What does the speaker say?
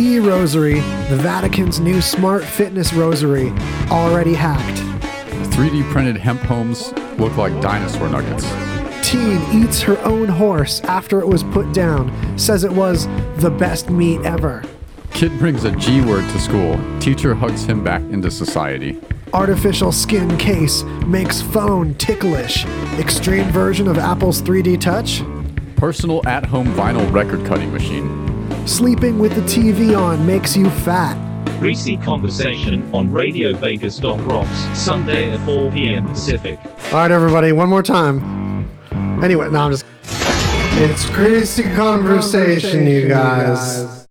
E-Rosary, the Vatican's new smart fitness rosary, already hacked. 3D printed hemp homes look like dinosaur nuggets. Teen eats her own horse after it was put down, says it was the best meat ever. Kid brings a G word to school. Teacher hugs him back into society. Artificial skin case makes phone ticklish. Extreme version of Apple's 3D Touch. Personal at-home vinyl record cutting machine. Sleeping with the TV on makes you fat. Greasy Conversation on RadioVegas.rocks, Sunday at 4 p.m. Pacific. All right, everybody, one more time. Anyway, no, I'm just... It's Greasy Conversation, you guys.